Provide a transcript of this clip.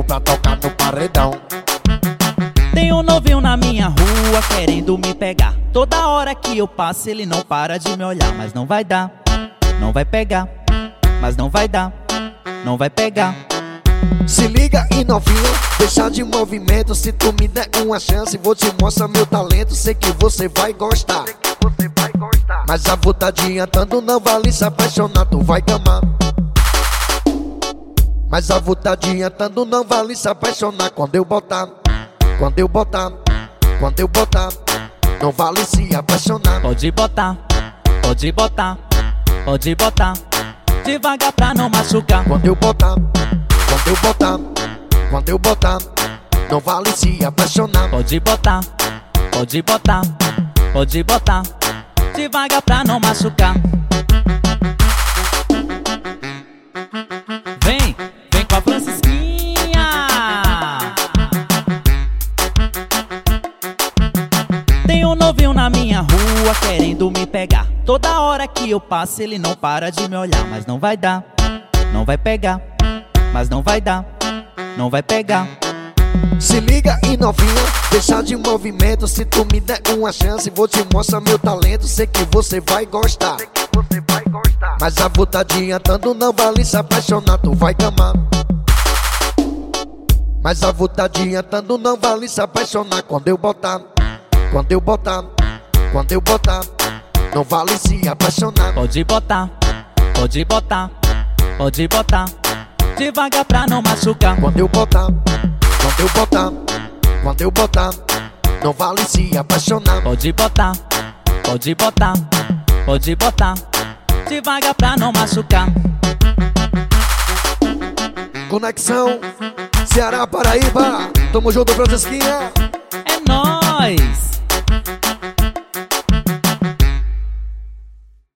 pra tocar no paredão. Tem um novinho na minha rua querendo me pegar. Toda hora que eu passo ele não para de me olhar. Mas não vai dar, não vai pegar. Mas não vai dar, não vai pegar. Se liga e novinha, deixa de movimento. Se tu me der uma chance, vou te mostrar meu talento. Sei que você vai gostar, mas a vou tá adiantando, não vale se apaixonar, tu vai gamar. Mas a vou tá adiantando, não vale se apaixonar. Quando eu botar, quando eu botar, quando eu botar, não vale se apaixonar. Pode botar, pode botar, pode botar, devagar pra não machucar. Quando eu botar, quando eu botar, quando eu botar, não vale se apaixonar. Pode botar, pode botar, pode botar, devagar pra não machucar. Vem, vem com a Francisquinha. Tem um novinho na minha rua querendo me pegar. Toda hora que eu passo ele não para de me olhar. Mas não vai dar, não vai pegar. Mas não vai dar, não vai pegar. Se liga e novinha, deixa de movimento. Se tu me der uma chance, vou te mostrar meu talento. Sei que você vai gostar, mas a vou tá adiantando, não vale se apaixonar, tu vai gamar. Mas a vou tá adiantando, não vale se apaixonar. Quando eu botar, quando eu botar, quando eu botar, não vale se apaixonar. Pode botar, pode botar, pode botar, devagar pra não machucar. Quando eu botar, quando eu botar, quando eu botar, não vale se apaixonar. Pode botar, pode botar, pode botar, devagar pra não machucar. Conexão Ceará, Paraíba, tamo junto, Francisquinha.